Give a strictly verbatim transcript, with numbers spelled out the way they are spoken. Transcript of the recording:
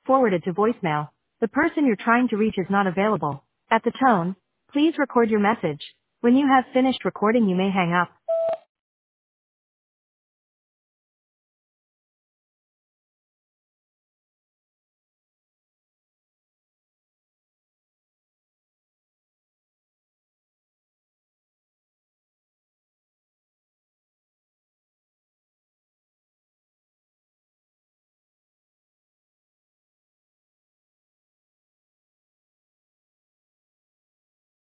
forwarded to voicemail. The person you're trying to reach is not available. At the tone, please record your message. When you have finished recording, you may hang up.